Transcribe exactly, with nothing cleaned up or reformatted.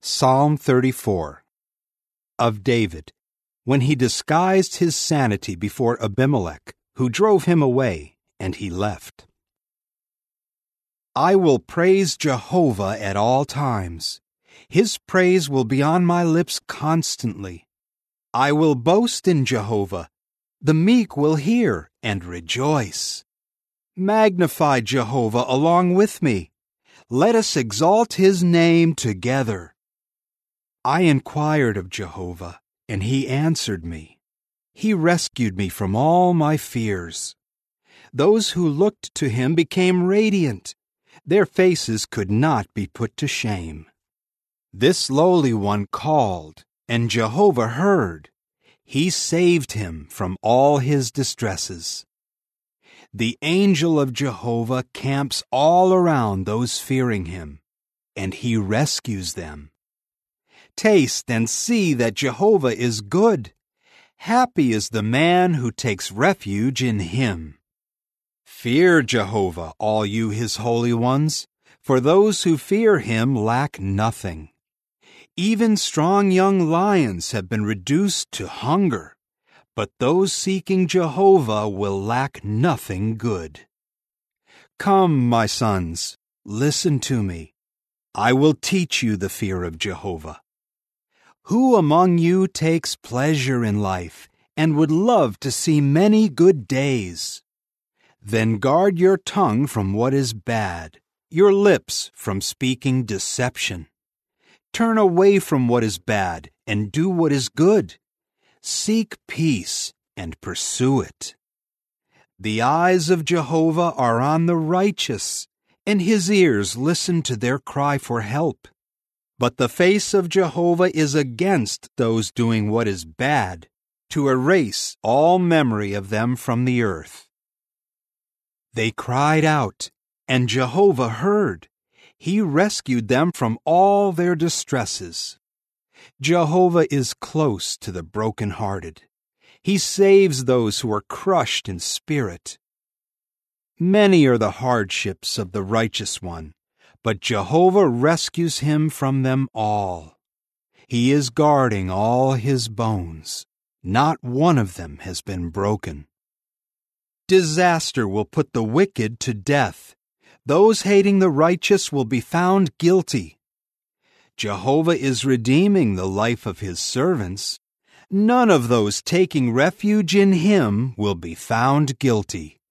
Psalm thirty-four. Of David, when he disguised his sanity before Abimelech, who drove him away, and he left. I will praise Jehovah at all times. His praise will be on my lips constantly. I will boast in Jehovah. The meek will hear and rejoice. Magnify Jehovah along with me. Let us exalt his name together. I inquired of Jehovah, and he answered me. He rescued me from all my fears. Those who looked to him became radiant. Their faces could not be put to shame. This lowly one called, and Jehovah heard. He saved him from all his distresses. The angel of Jehovah camps all around those fearing him, and he rescues them. Taste and see that Jehovah is good. Happy is the man who takes refuge in him. Fear Jehovah, all you his holy ones, for those who fear him lack nothing. Even strong young lions have been reduced to hunger, but those seeking Jehovah will lack nothing good. Come, my sons, listen to me. I will teach you the fear of Jehovah. Who among you takes pleasure in life and would love to see many good days? Then guard your tongue from what is bad, your lips from speaking deception. Turn away from what is bad and do what is good. Seek peace and pursue it. The eyes of Jehovah are on the righteous, and his ears listen to their cry for help. But the face of Jehovah is against those doing what is bad, to erase all memory of them from the earth. They cried out, and Jehovah heard. He rescued them from all their distresses. Jehovah is close to the brokenhearted. He saves those who are crushed in spirit. Many are the hardships of the righteous one, but Jehovah rescues him from them all. He is guarding all his bones. Not one of them has been broken. Disaster will put the wicked to death. Those hating the righteous will be found guilty. Jehovah is redeeming the life of his servants. None of those taking refuge in him will be found guilty.